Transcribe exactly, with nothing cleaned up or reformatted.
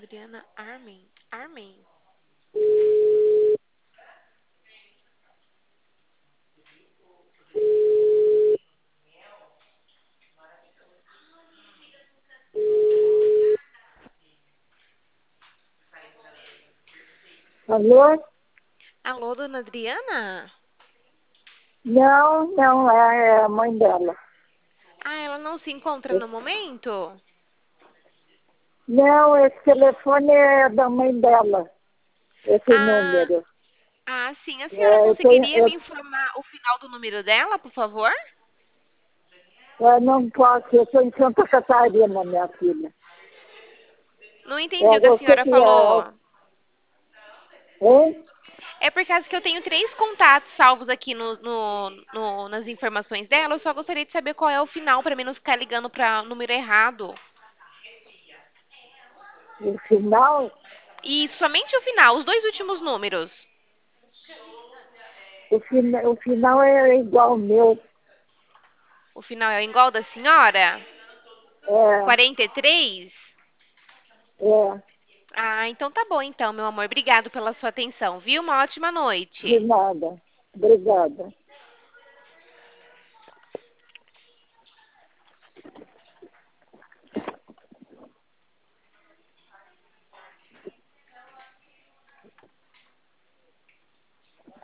Adriana Armin. Armin. Alô? Alô, dona Adriana? Não, não, é é a mãe dela. Ah, ela não se encontra no momento? Não, esse telefone é da mãe dela, esse Ah, número. ah, sim. A senhora É, eu, tenho, conseguiria me eu, informar o final do número dela, por favor? eu não posso, eu estou em Santa Catarina, minha filha. Não entendi É o que a você senhora que é. falou. Hein? É por causa que eu tenho três contatos salvos aqui no, no- no- nas informações dela. Eu só gostaria de saber qual é o final, para mim não ficar ligando para o número errado. O final, E somente o final, os dois últimos números. o, fina, o final é igual ao meu. O final é igual da senhora? É, quarenta e três? é, Ah, então tá bom então, meu amor. Obrigado pela sua atenção, viu? Uma ótima de noite. nada. Obrigada.